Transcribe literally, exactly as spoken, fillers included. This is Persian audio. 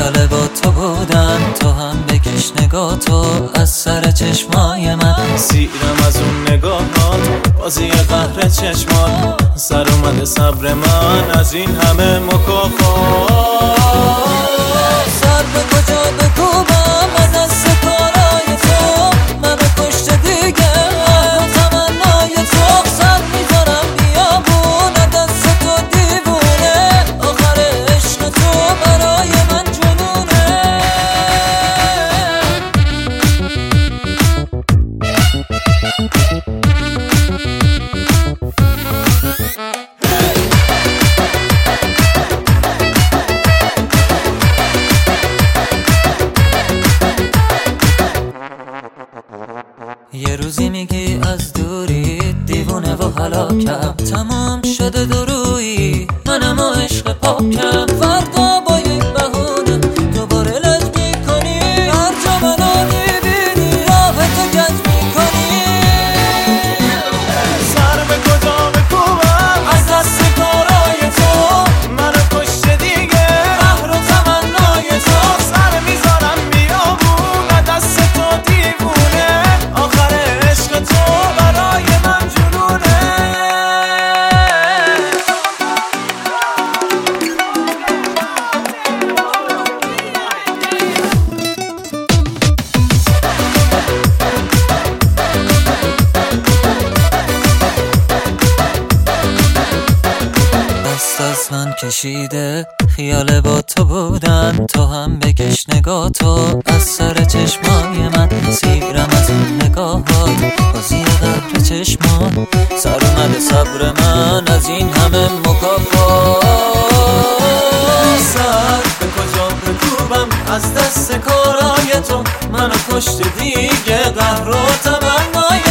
خیال با تو بودن، تو هم بکش نگاه تو از سر چشمای من. سیرم از اون نگاهات، بازی قهر چشمات، سر اومده صبر من از این همه مکافات. سر به کجا بکوبم از دست کارای تو، منو کشته دیگه و تمنای تو. سر میذارم بیابون از دست تو دیوونه، آخر عشق تو برای من جنونه. یه روزی میگی از دوری دیوونه و هلاکم، تمام شده درویی منم و عشق پاکم. فردا با یک بهونه دوباره لج میکنی، هر جا منو میبینی راه تو گج میکنی. سر به کجا بکوبم از دست کارای تو، منو کشته دیگه قهر و تمنای تو. سر میذارم بیابون از دست تو دیوونه، آخر عشق تو برای من جنونه. دست از من کشیده خیال با تو بودن، تو هم بکش نگاه تو از سر چشمای من. سیرم از اون نگاهات، بازی قهر چشمات، سر اومده صبر من از این همه مکافات. سر به کجا بکوبم از دست کارای تو، منو کشته دیگه قهر و تمنای